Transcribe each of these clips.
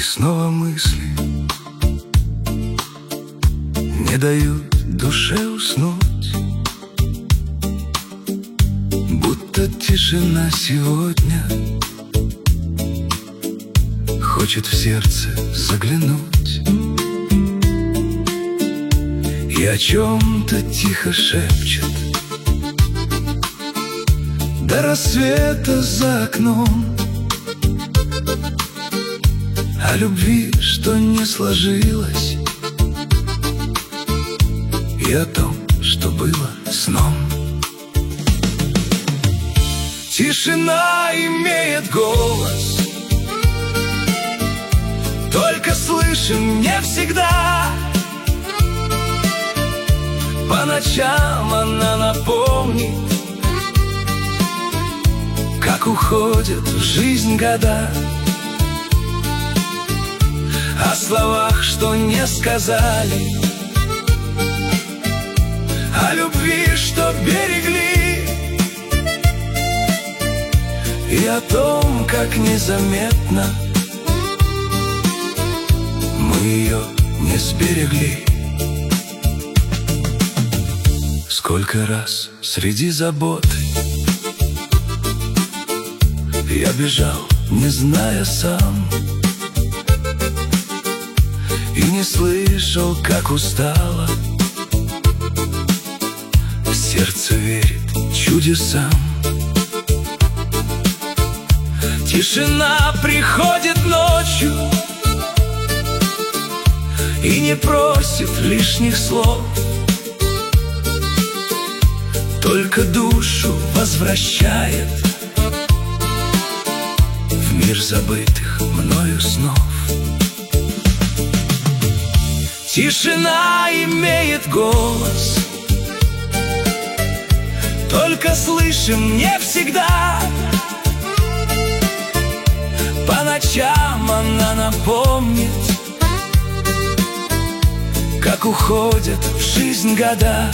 снова мысли не дают душе уснуть, будто тишина сегодня хочет в сердце заглянуть и о чем-то тихо шепчет. До рассвета за окном, о любви, что не сложилось, и о том, что было сном. Тишина имеет голос, только слышим не всегда. По ночам она напомнит, как уходят в жизнь года. О словах, что не сказали, о любви, что берегли, и о том, как незаметно мы ее не сберегли. Сколько раз среди заботы я бежал, не зная сам, и не слышал, как устало сердце верит чудесам. Тишина приходит ночью и не просит лишних слов, только душу возвращает в мир забытых мною снов. Тишина имеет голос, только слышим не всегда. По ночам она напомнит, как уходят в жизнь года.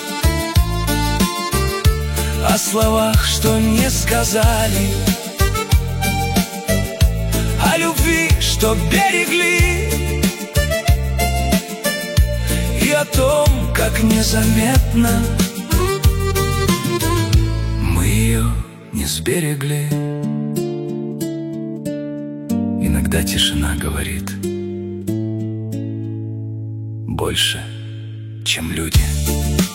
О словах, что не сказали, о любви, что берегли, и о том, как незаметно мы ее не сберегли. Иногда тишина говорит больше, чем люди.